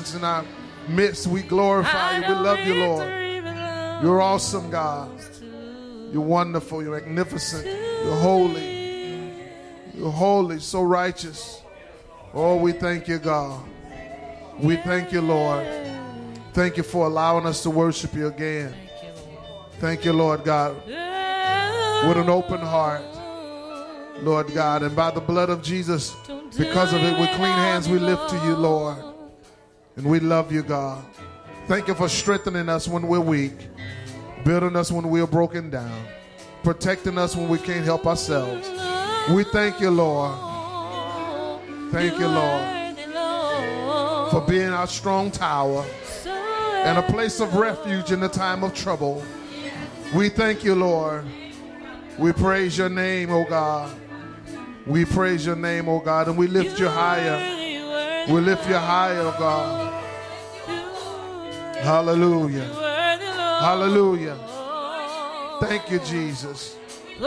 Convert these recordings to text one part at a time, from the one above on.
presence in our midst. We glorify you. We love you, Lord. You're awesome, God. You're wonderful. You're magnificent. You're holy. You're holy, so righteous. Oh, we thank you, God. We thank you, Lord. Thank you for allowing us to worship you again. Thank you, Lord God, with an open heart, Lord God. And by the blood of Jesus, because of it, with clean hands, we lift to you, Lord. And we love you, God. Thank you for strengthening us when we're weak, building us when we're broken down, protecting us when we can't help ourselves. We thank you, Lord. Thank you, Lord, for being our strong tower and a place of refuge in the time of trouble. We thank you, Lord. We praise your name, oh God. We praise your name, oh God, and we lift you higher. We lift you higher, oh God. Hallelujah. Hallelujah. Thank you, Jesus.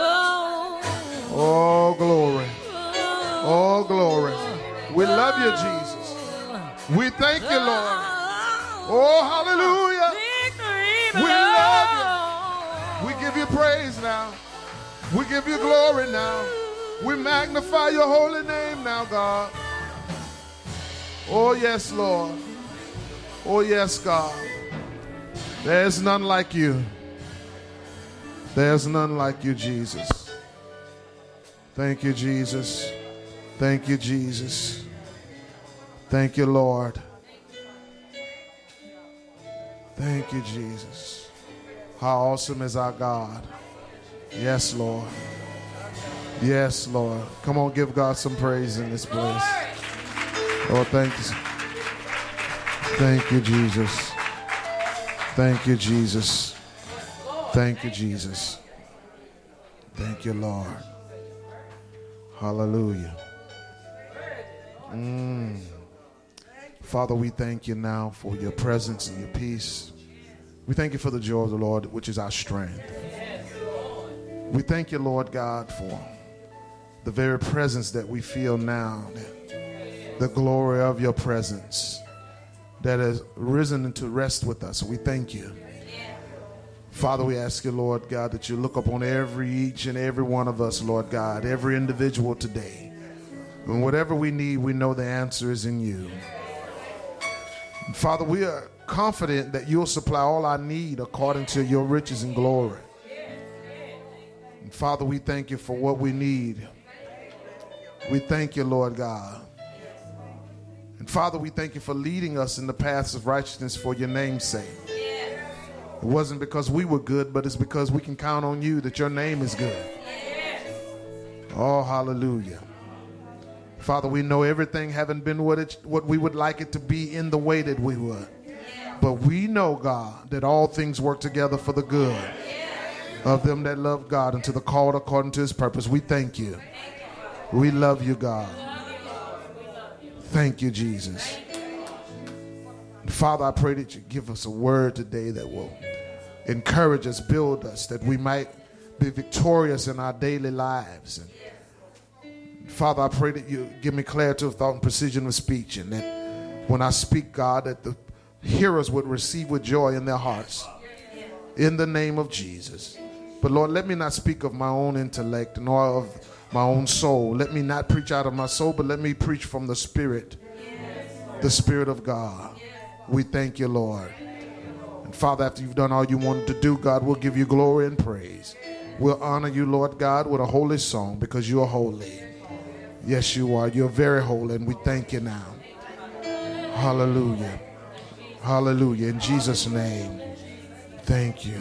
Oh, glory. Oh, glory. We love you, Jesus. We thank you, Lord. Oh, hallelujah. We love you. We give you praise now. We give you glory now. We magnify your holy name now, God. Oh, yes, Lord. Oh, yes, God. There's none like you. There's none like you, Jesus. Thank you, Jesus. Thank you, Jesus. Thank you, Lord. Thank you, Jesus. How awesome is our God. Yes, Lord. Yes, Lord. Come on, give God some praise in this place. Oh, thank you. Thank you, Jesus. Thank you, Jesus. Thank you, Jesus. Thank you, Lord. Hallelujah. Father, we thank you now for your presence and your peace. We thank you for the joy of the Lord, which is our strength. We thank you, Lord God, for the very presence that we feel now, the glory of your presence that has risen into rest with us. We thank you. Father, we ask you, Lord God, that you look upon each and every one of us, Lord God, every individual today. And whatever we need, we know the answer is in you. And Father, we are confident that you'll supply all our need according to your riches and glory. And Father, we thank you for what we need. We thank you, Lord God. And Father, we thank you for leading us in the paths of righteousness for your name's sake. It wasn't because we were good, but it's because we can count on you that your name is good. Oh, hallelujah. Father, we know everything haven't been what we would like it to be in the way that we would. But we know, God, that all things work together for the good of them that love God and to the called according to his purpose. We thank you. We love you, God. Thank you, Jesus. Father, I pray that you give us a word today that will encourage us, build us, that we might be victorious in our daily lives. And Father, I pray that you give me clarity of thought and precision of speech, and that when I speak, God, that the hearers would receive with joy in their hearts. In the name of Jesus. But Lord, let me not speak of my own intellect nor of my own soul. Let me not preach out of my soul, but let me preach from the Spirit of God. We thank you, Lord. And Father, after you've done all you wanted to do, God, we'll give you glory and praise. We'll honor you, Lord God, with a holy song because you are holy. Yes, you are. You're very holy, and we thank you now. Hallelujah. Hallelujah. In Jesus' name, thank you.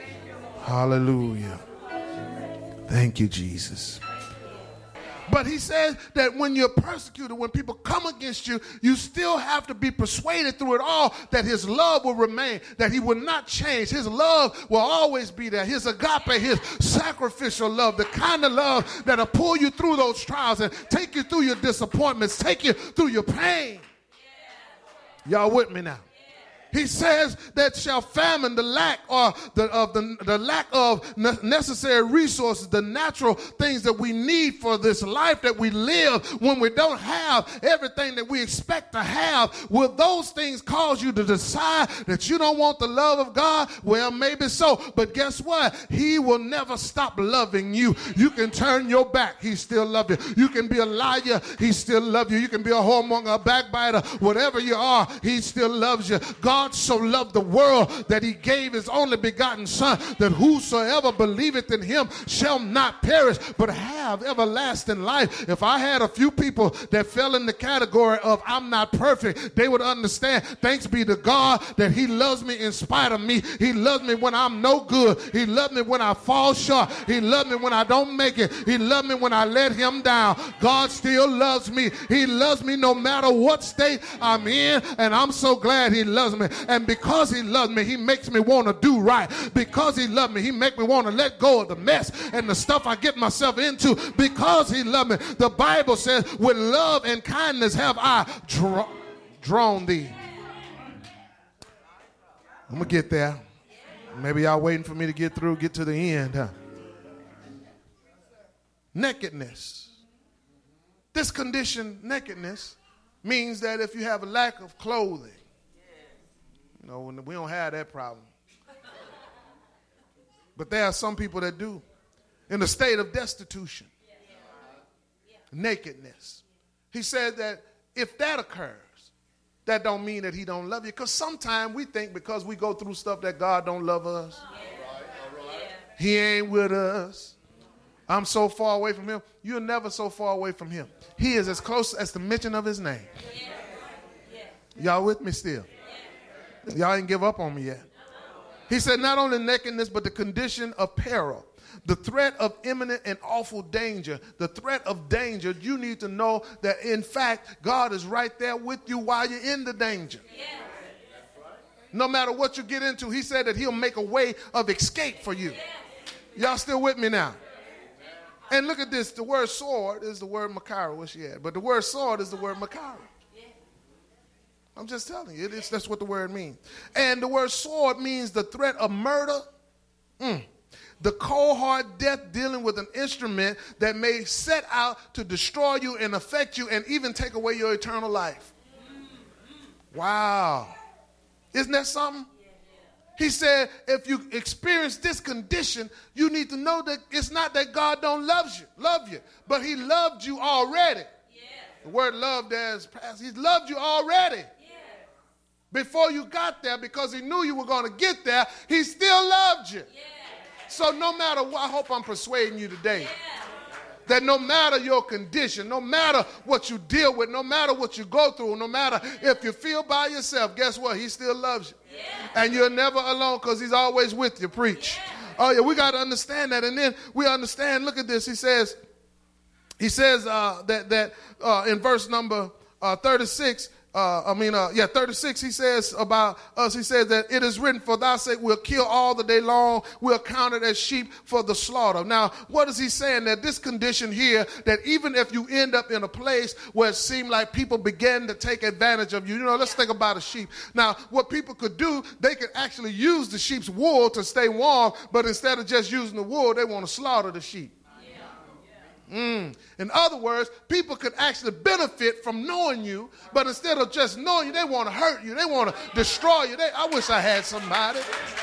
Hallelujah. Thank you, Jesus. But he says that when you're persecuted, when people come against you, you still have to be persuaded through it all that his love will remain, that he will not change. His love will always be there. His agape, his sacrificial love, the kind of love that'll pull you through those trials and take you through your disappointments, take you through your pain. Y'all with me now? He says that shall famine, the lack or the lack of necessary resources, the natural things that we need for this life that we live when we don't have everything that we expect to have. Will those things cause you to decide that you don't want the love of God? Well, maybe so. But guess what? He will never stop loving you. You can turn your back. He still loves you. You can be a liar. He still loves you. You can be a whoremonger, a backbiter, whatever you are. He still loves you. God so loved the world that he gave his only begotten son, that whosoever believeth in him shall not perish but have everlasting life. If I had a few people that fell in the category of I'm not perfect, they would understand, thanks be to God that he loves me in spite of me. He loves me when I'm no good. He loves me when I fall short. He loves me when I don't make it. He loves me when I let him down. God still loves me. He loves me no matter what state I'm in, and I'm so glad he loves me. And because he loves me, he makes me want to do right. Because he loves me, he makes me want to let go of the mess and the stuff I get myself into. Because he loves me, the Bible says, with love and kindness have I drawn thee. I'm going to get there. Maybe y'all waiting for me to get to the end, huh? Nakedness. This condition, nakedness, means that if you have a lack of clothing, you know, we don't have that problem. But there are some people that do. In a state of destitution. Nakedness. He said that if that occurs, that don't mean that he don't love you. Because sometimes we think because we go through stuff that God don't love us. He ain't with us. I'm so far away from him. You're never so far away from him. He is as close as the mention of his name. Y'all with me still? Y'all ain't give up on me yet. He said not only nakedness, but the condition of peril. The threat of imminent and awful danger. The threat of danger, you need to know that in fact, God is right there with you while you're in the danger. No matter what you get into, he said that he'll make a way of escape for you. Y'all still with me now? And look at this. The word sword is the word Makara. What's she at? But the word sword is the word Makara. I'm just telling you, that's what the word means. And the word sword means the threat of murder, the cold hard death, dealing with an instrument that may set out to destroy you and affect you and even take away your eternal life. Wow. Isn't that something? He said, if you experience this condition, you need to know that it's not that God don't love you, but he loved you already. The word love there is past. He's loved you already. Before you got there, because he knew you were going to get there, he still loved you. So no matter what, I hope I'm persuading you today that no matter your condition, no matter what you deal with, no matter what you go through, no matter if you feel by yourself, guess what? He still loves you. And you're never alone because he's always with you. Preach. Oh, yeah, we got to understand that. And then we understand, look at this. He says that in verse number 36, 36, he says about us, he says that it is written, for thy sake we'll kill all the day long, we're counted as sheep for the slaughter. Now, what is he saying? That this condition here, that even if you end up in a place where it seemed like people began to take advantage of you, you know, let's think about a sheep. Now, what people could do, they could actually use the sheep's wool to stay warm, but instead of just using the wool, they want to slaughter the sheep. In other words, people could actually benefit from knowing you, but instead of just knowing you, they want to hurt you. They want to destroy you. I wish I had somebody.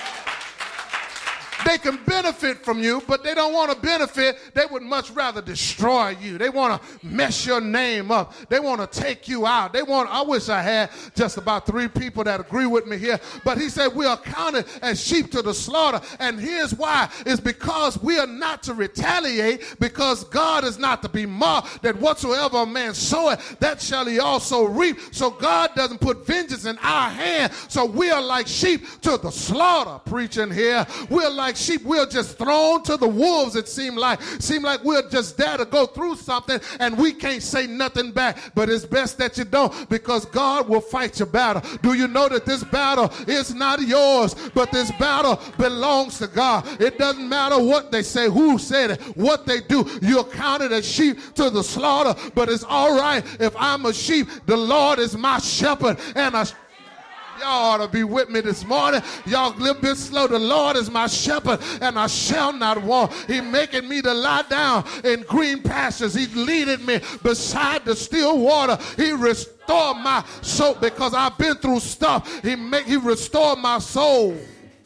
They can benefit from you, but they don't want to benefit. They would much rather destroy you. They want to mess your name up. They want to take you out. I wish I had just about 3 people that agree with me here. But he said we are counted as sheep to the slaughter. And here's why. It's because we are not to retaliate, because God is not to be mocked, that whatsoever a man soweth, that shall he also reap. So God doesn't put vengeance in our hand. So we are like sheep to the slaughter. Preaching here. We're like sheep, we're just thrown to the wolves. It seemed like we're just there to go through something and we can't say nothing back. But it's best that you don't, because God will fight your battle. Do you know that this battle is not yours, but this battle belongs to God? It doesn't matter what they say, who said it, what they do. You're counted as sheep to the slaughter, but it's all right if I'm a sheep. The Lord is my shepherd, and Y'all ought to be with me this morning. Y'all a little bit slow. The Lord is my shepherd, and I shall not want. He making me to lie down in green pastures. He leading me beside the still water. He restored my soul because I've been through stuff. He restored my soul.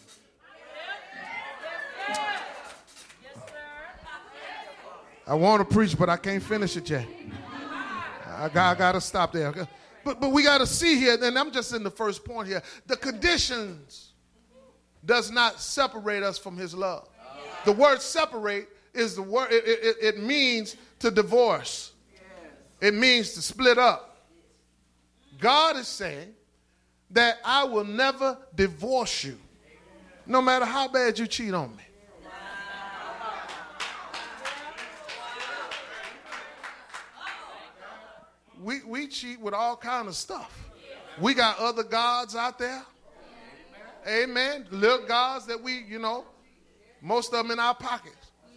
I want to preach, but I can't finish it yet. I got to stop there. But we got to see here, and I'm just in the first point here, the conditions does not separate us from his love. The word separate is the word, it means to divorce. It means to split up. God is saying that I will never divorce you, no matter how bad you cheat on me. We cheat with all kind of stuff. We got other gods out there. Amen. Little gods that we, most of them in our pockets.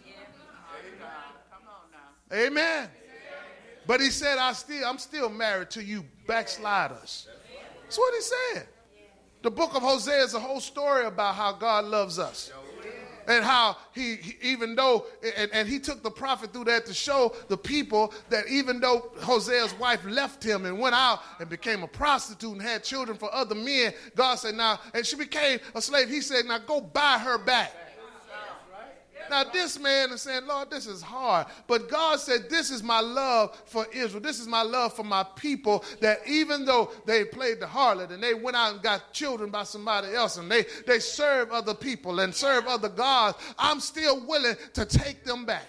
Amen. But he said, I'm still married to you backsliders. That's what he said. The book of Hosea is a whole story about how God loves us. And how he even though, and he took the prophet through that to show the people that even though Hosea's wife left him and went out and became a prostitute and had children for other men, God said, now, and she became a slave. He said, now go buy her back. Now this man is saying, Lord, this is hard. But God said, this is my love for Israel. This is my love for my people, that even though they played the harlot and they went out and got children by somebody else and they serve other people and serve other gods, I'm still willing to take them back.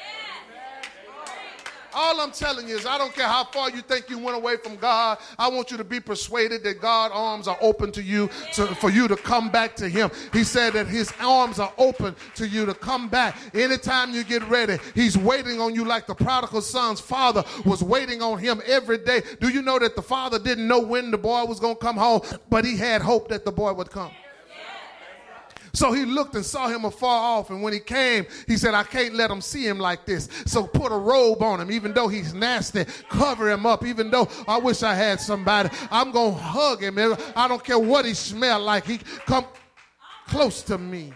All I'm telling you is I don't care how far you think you went away from God. I want you to be persuaded that God's arms are open to you for you to come back to him. He said that his arms are open to you to come back. Anytime you get ready, he's waiting on you like the prodigal son's father was waiting on him every day. Do you know that the father didn't know when the boy was going to come home, but he had hope that the boy would come? So he looked and saw him afar off, and when he came, he said, I can't let him see him like this. So put a robe on him, even though he's nasty. Cover him up, even though I wish I had somebody. I'm going to hug him. I don't care what he smelled like. He come close to me.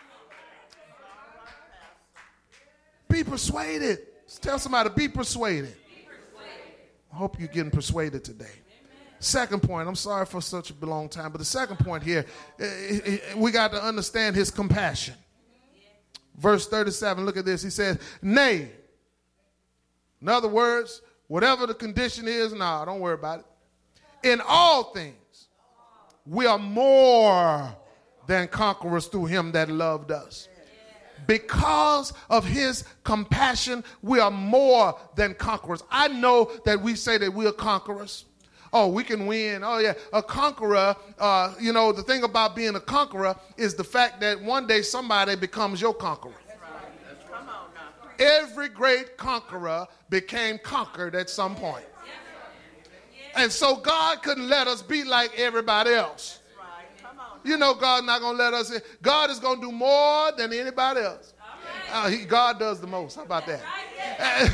Be persuaded. Tell somebody, be persuaded. I hope you're getting persuaded today. Second point, I'm sorry for such a long time, but the second point here, we got to understand his compassion. Verse 37, look at this. He says, nay. In other words, whatever the condition is, don't worry about it. In all things, we are more than conquerors through him that loved us. Because of his compassion, we are more than conquerors. I know that we say that we are conquerors. Oh, we can win. Oh, yeah. A conqueror, the thing about being a conqueror is the fact that one day somebody becomes your conqueror. Come on now. Every great conqueror became conquered at some point. And so God couldn't let us be like everybody else. God's not going to let us. God is going to do more than anybody else. God does the most. How about that?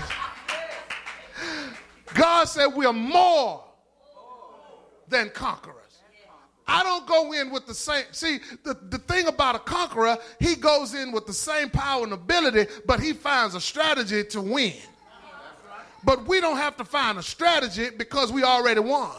God said we are more than conquerors. I don't go in with the same. See, the thing about a conqueror, he goes in with the same power and ability, but he finds a strategy to win. But we don't have to find a strategy because we already won.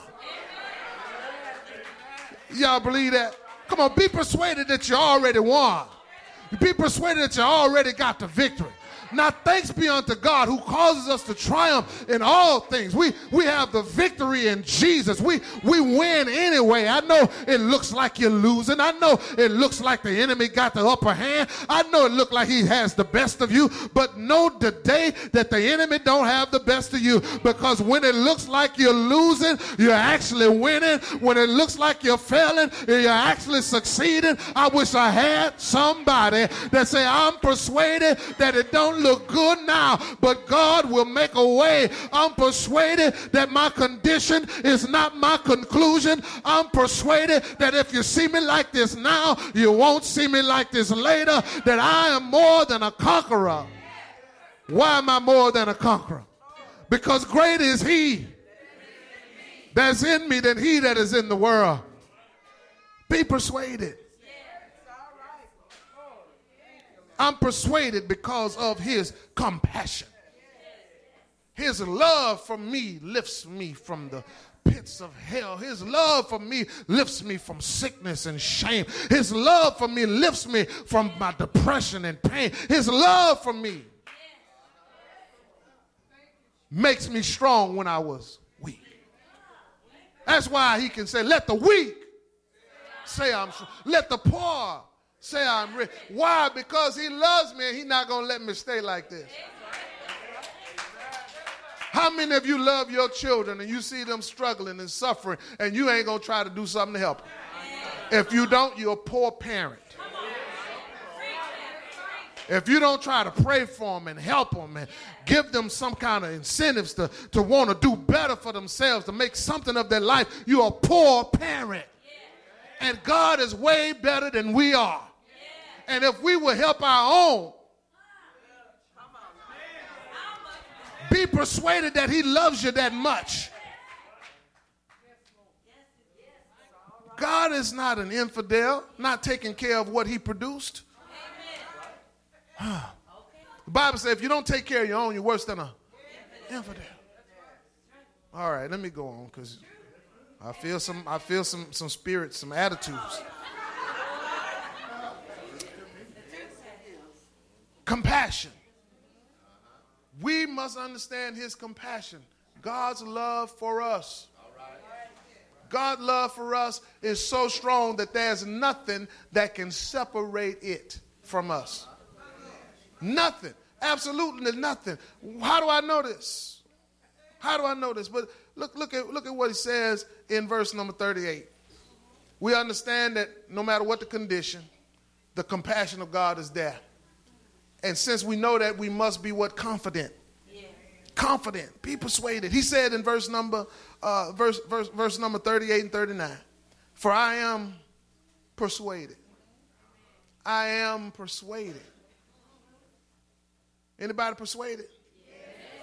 Y'all believe that? Come on, be persuaded that you already won. Be persuaded that you already got the victory. Now, thanks be unto God who causes us to triumph in all things. We have the victory in Jesus. We win anyway. I know it looks like you're losing. I know it looks like the enemy got the upper hand. I know it looks like he has the best of you. But know today that the enemy don't have the best of you, because when it looks like you're losing, you're actually winning. When it looks like you're failing, you're actually succeeding. I wish I had somebody that say, I'm persuaded that it don't look good now, but God will make a way. I'm persuaded that my condition is not my conclusion. I'm persuaded that if you see me like this now, you won't see me like this later, that I am more than a conqueror. Why am I more than a conqueror? Because greater is he that's in me than he that is in the world. Be persuaded. I'm persuaded because of his compassion. His love for me lifts me from the pits of hell. His love for me lifts me from sickness and shame. His love for me lifts me from my depression and pain. His love for me makes me strong when I was weak. That's why he can say, let the weak say I'm strong. Let the poor say I'm rich. Why? Because he loves me and he's not going to let me stay like this. How many of you love your children and you see them struggling and suffering and you ain't going to try to do something to help them? If you don't, you're a poor parent. If you don't try to pray for them and help them and give them some kind of incentives to want to do better for themselves, to make something of their life, you're a poor parent. And God is way better than we are. And if we will help our own, be persuaded that he loves you that much. God is not an infidel, not taking care of what he produced. The Bible says if you don't take care of your own, you're worse than an infidel. All right, let me go on because I feel some spirits, some attitudes. Compassion. We must understand his compassion. God's love for us. God's love for us is so strong that there's nothing that can separate it from us. Nothing. Absolutely nothing. How do I know this? How do I know this? But look at what he says in verse number 38. We understand that no matter what the condition, the compassion of God is there. And since we know that, we must be what? Confident. Yeah. Confident. Be persuaded. He said in verse number 38 and 39, for I am persuaded. I am persuaded. Anybody persuaded? Yes.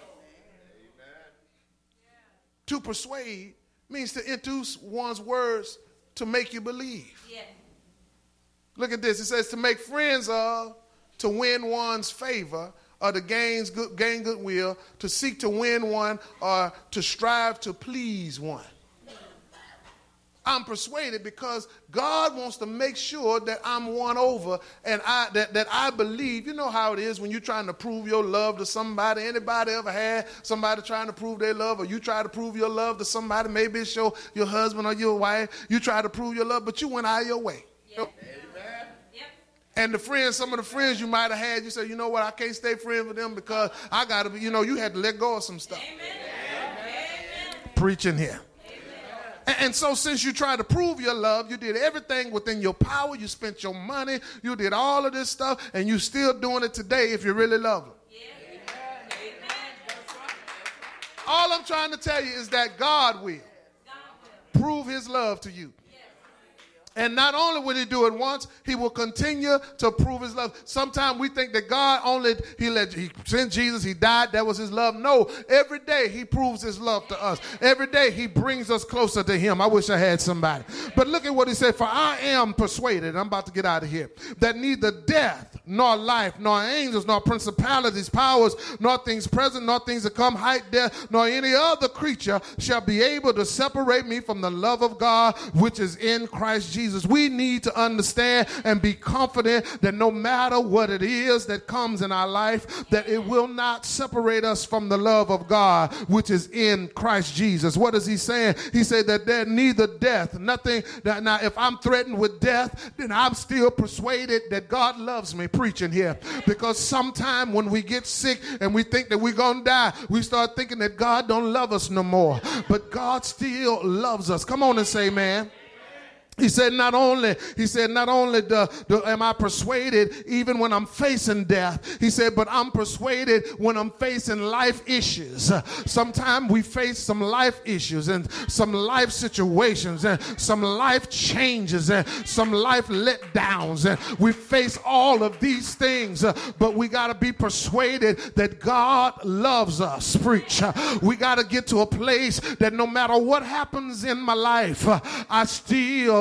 To persuade means to induce one's words to make you believe. Yes. Look at this. It says to make friends of, to win one's favor, or to gain goodwill, to seek to win one, or to strive to please one. I'm persuaded because God wants to make sure that I'm won over and that I believe. You know how it is when you're trying to prove your love to somebody. Anybody ever had somebody trying to prove their love, or you try to prove your love to somebody? Maybe it's your husband or your wife. You try to prove your love, but you went out of your way. Yep. And some of the friends you might have had, you say, you know what, I can't stay friends with them because I got to be, you had to let go of some stuff. Amen. Preaching here. And so since you tried to prove your love, you did everything within your power. You spent your money. You did all of this stuff, and you're still doing it today if you really love them. All I'm trying to tell you is that God will prove his love to you. And not only will he do it once, he will continue to prove his love. Sometimes we think that God he sent Jesus, he died, that was his love. No, every day he proves his love to us. Every day he brings us closer to him. I wish I had somebody. But look at what he said, for I am persuaded, I'm about to get out of here, that neither death, nor life, nor angels, nor principalities, powers, nor things present, nor things to come, height, depth, nor any other creature shall be able to separate me from the love of God, which is in Christ Jesus. We need to understand and be confident that no matter what it is that comes in our life, that it will not separate us from the love of God, which is in Christ Jesus. What is he saying? He said that there neither death, nothing. Now, if I'm threatened with death, then I'm still persuaded that God loves me. Preaching here. Because sometime when we get sick and we think that we're going to die, we start thinking that God don't love us no more. But God still loves us. Come on and say, man. He said, not only am I persuaded even when I'm facing death, he said, but I'm persuaded when I'm facing life issues. Sometimes we face some life issues and some life situations and some life changes and some life letdowns. And we face all of these things, but we got to be persuaded that God loves us. Preach. We got to get to a place that no matter what happens in my life, I still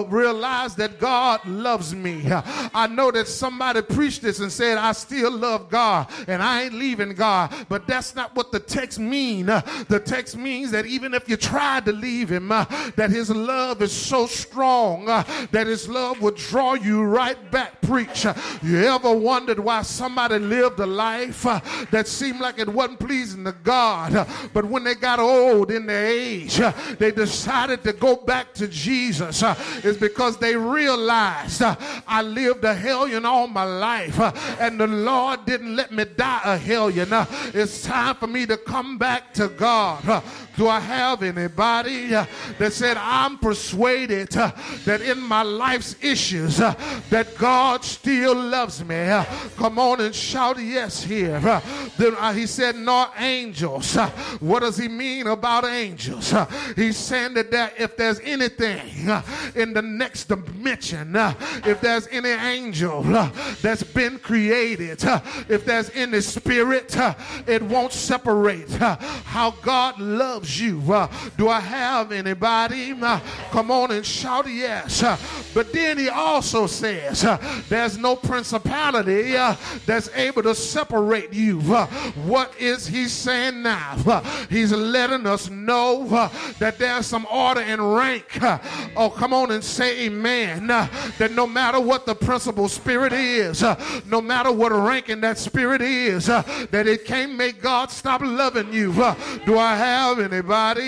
realize that God loves me. I know that somebody preached this and said, I still love God and I ain't leaving God. But that's not what the text means. The text means that even if you tried to leave him, that his love is so strong that his love will draw you right back. Preach. You ever wondered why somebody lived a life that seemed like it wasn't pleasing to God, but when they got old in their age, they decided to go back to Jesus? It's because they realized I lived a hellion all my life and the Lord didn't let me die a hellion. It's time for me to come back to God. Do I have anybody that said, I'm persuaded that in my life's issues that God still loves me? Come on and shout yes here. Then he said, nor angels. What does he mean about angels? He's saying that if there's anything in the next dimension, if there's any angel that's been created, if there's any spirit, it won't separate how God loves you. Do I have anybody? Come on and shout yes. But then he also says there's no principality that's able to separate you. What is he saying now? He's letting us know that there's some order and rank. Oh, come on and say amen. That no matter what the principal spirit is, no matter what ranking that spirit is, that it can't make God stop loving you. Do I have anybody?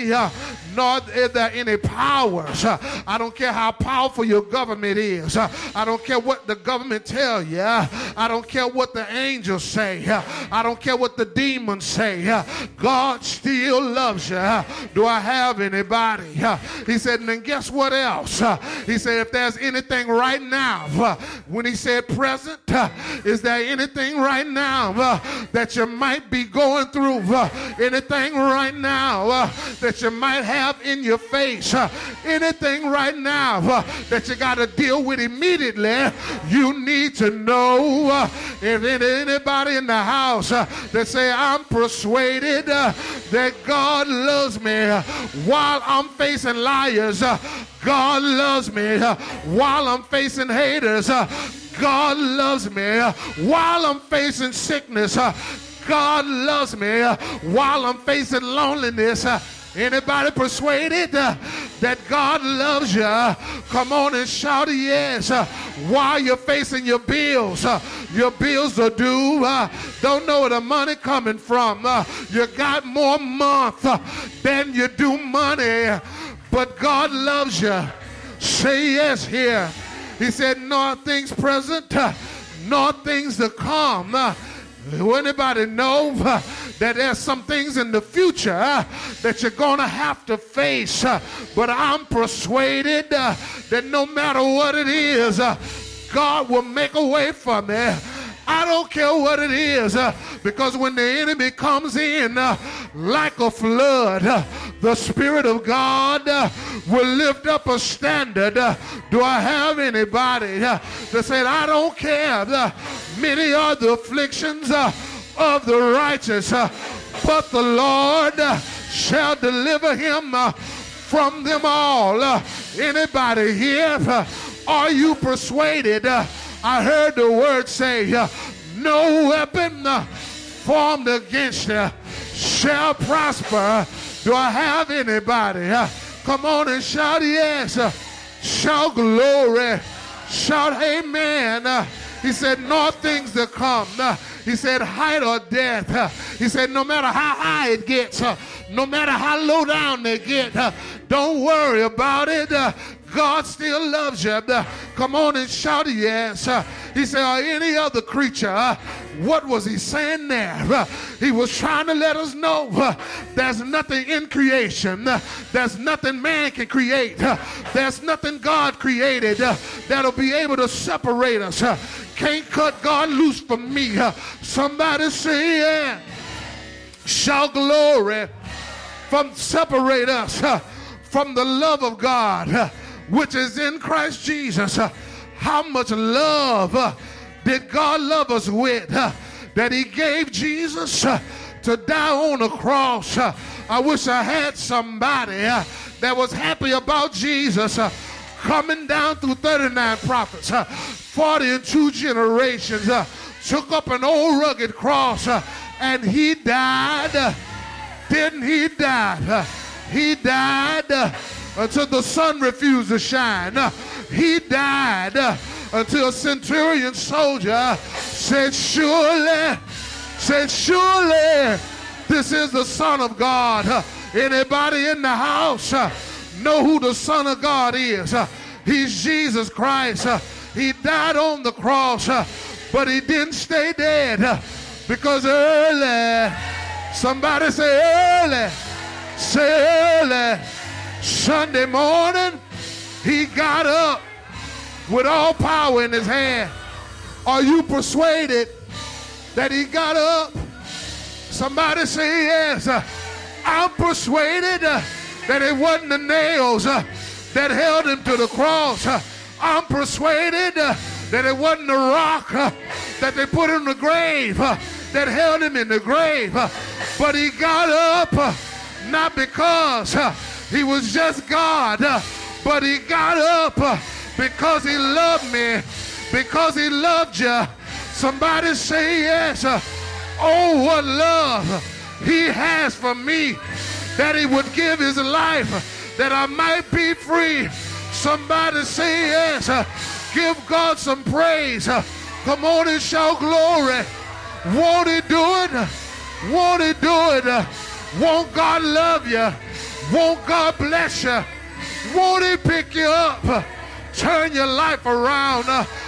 Nor is there any powers. I don't care how powerful your government is. I don't care what the government tell you. I don't care what the angels say. I don't care what the demons say. God still loves you. Do I have anybody? He said, and then guess what else? He said, if there's anything right now, when he said present, is there anything right now that you might be going through? Anything right now that you might have in your face? Anything right now that you got to deal with immediately? You need to know if anybody in the house that say, I'm persuaded that God loves me while I'm facing liars. God loves me while I'm facing haters. God loves me while I'm facing sickness. God loves me while I'm facing loneliness. Anybody persuaded that God loves you? Come on and shout yes. While you're facing your bills are due. Don't know where the money coming from. You got more month than you do money, but God loves you. Say yes here. He said, nor things present, nor things to come. Anybody know that there's some things in the future that you're going to have to face? But I'm persuaded that no matter what it is, God will make a way for me. I don't care what it is, because when the enemy comes in like a flood, the Spirit of God will lift up a standard. Do I have anybody that said, I don't care? Many are the afflictions of the righteous, but the Lord shall deliver him from them all. Anybody here? Are you persuaded? I heard the word say, no weapon formed against you shall prosper. Do I have anybody? Come on and shout yes. Shout glory. Shout amen. He said, nor things to come. He said, height or death. He said, no matter how high it gets, no matter how low down they get, don't worry about it. God still loves you. Come on and shout yes. He said, or any other creature. What was he saying there? He was trying to let us know there's nothing in creation. There's nothing man can create. There's nothing God created that'll be able to separate us. Can't cut God loose from me. Somebody say yeah. Shout glory. From separate us from the love of God which is in Christ Jesus. How much love did God love us with that he gave Jesus to die on the cross? I wish I had somebody that was happy about Jesus. coming down through 39 prophets, 40 and 2 generations, took up an old rugged cross, and he died. Didn't he die? He died until the sun refused to shine. He died until a centurion soldier said, surely, this is the Son of God. Anybody in the house know who the Son of God is? He's Jesus Christ. He died on the cross, but he didn't stay dead, because early, somebody say early, Sunday morning, he got up with all power in his hand. Are you persuaded that he got up? Somebody say yes. I'm persuaded that it wasn't the nails that held him to the cross. I'm persuaded that it wasn't the rock that they put in the grave that held him in the grave. But he got up not because he was just God, but he got up because he loved me, because he loved you. Somebody say yes. Oh, what love he has for me, that he would give his life that I might be free. Somebody say yes. Give God some praise. Come on and shout glory. Won't he do it? Won't he do it? Won't God love you? Won't God bless you? Won't he pick you up? Turn your life around.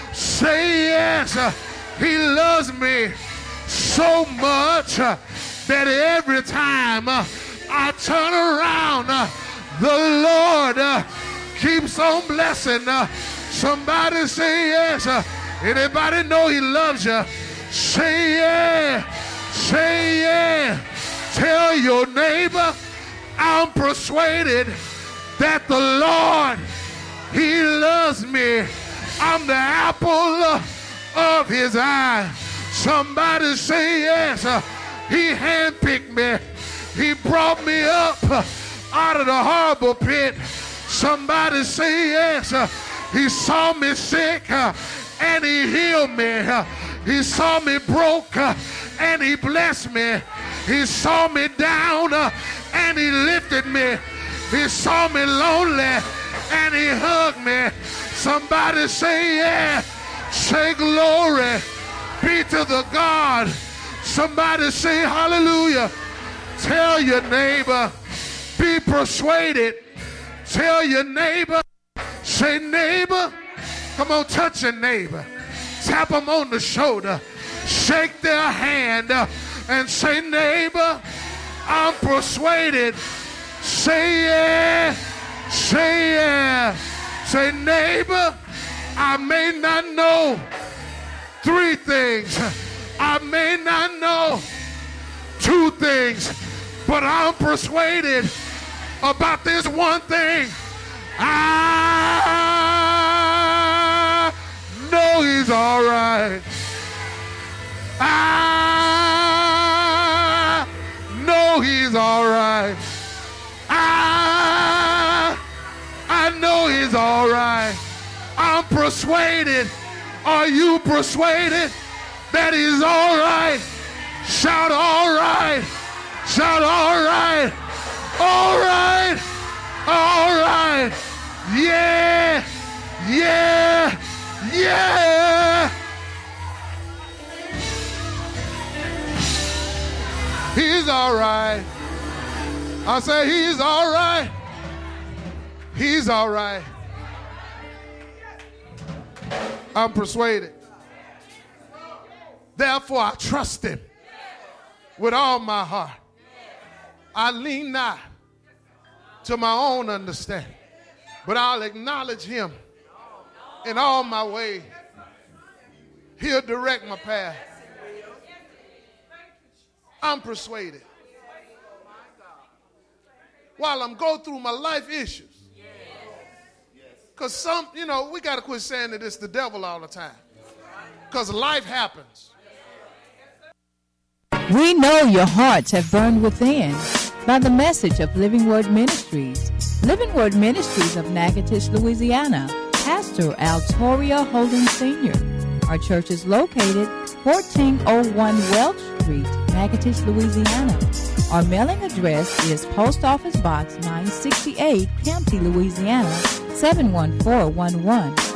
Say yes. He loves me so much that every time I turn around, the Lord keeps on blessing. Somebody say yes. Anybody know he loves you? Say yeah. Say yeah. Tell your neighbor, I'm persuaded that the Lord, he loves me. I'm the apple of his eye. Somebody say yes. He handpicked me. He brought me up out of the horrible pit. Somebody say yes. He saw me sick and he healed me. He saw me broke and he blessed me. He saw me down and he lifted me. He saw me lonely and he hugged me. Somebody say yeah. Say glory be to the God. Somebody say hallelujah. Tell your neighbor, be persuaded. Tell your neighbor, say neighbor. Come on, touch your neighbor. Tap them on the shoulder. Shake their hand and say neighbor, I'm persuaded. Say yeah. Say yeah. Say neighbor, I may not know 3 things. I may not know 2 things, but I'm persuaded about this one thing. I know he's all right. I know he's all right. I know he's all right. I'm persuaded. Are you persuaded that he's all right? Shout all right. Shout all right. All right. All right. Yeah. Yeah. Yeah. He's all right. I say he's all right. He's all right. I'm persuaded. Therefore, I trust him with all my heart. I lean not to my own understanding, but I'll acknowledge him in all my ways. He'll direct my path. I'm persuaded. While I'm going through my life issues. Because we got to quit saying that it's the devil all the time. Because life happens. We know your hearts have burned within by the message of Living Word Ministries. Living Word Ministries of Natchitoches, Louisiana. Pastor Altoria Holden Sr. Our church is located 1401 Welch Street, Natchitoches, Louisiana. Our mailing address is Post Office Box 968, Campty, Louisiana 71411.